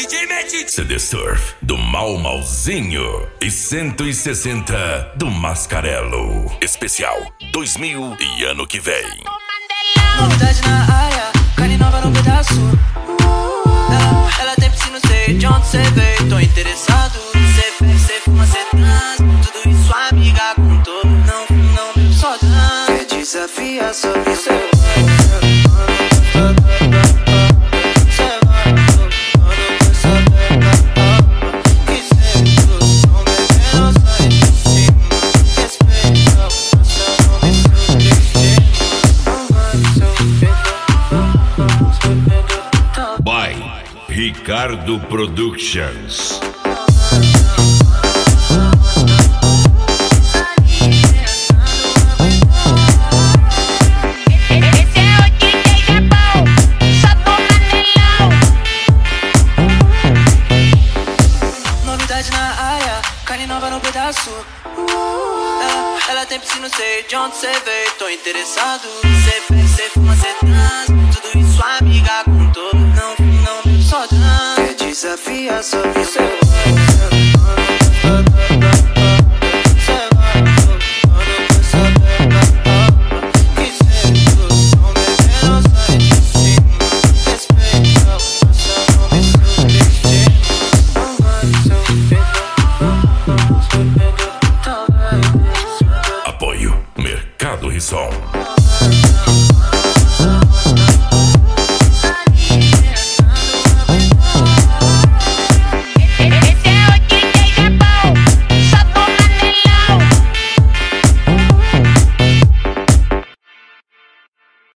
CD Surf do Malzinho e 160 do Mascarello. Especial 2000 e ano que vem. Novidade na área, carne nova no pedaço. Ela tem piscina, não sei de onde cê veio. Tô interessado, cê bebe, cê fuma, cê trans. Tudo isso amiga contou. Não, só trans. Quer desafiar sobre seu Ricardo Productions. Esse é o DJ Japão, só do Manelão. Novidade na área, carne nova no pedaço. Ela tem piscina, não sei de onde cê veio. Tô interessado, cê bebe, cê fuma, cê trans. Tudo isso amiga contou. Não, só trans. Quer desafiar sobre seu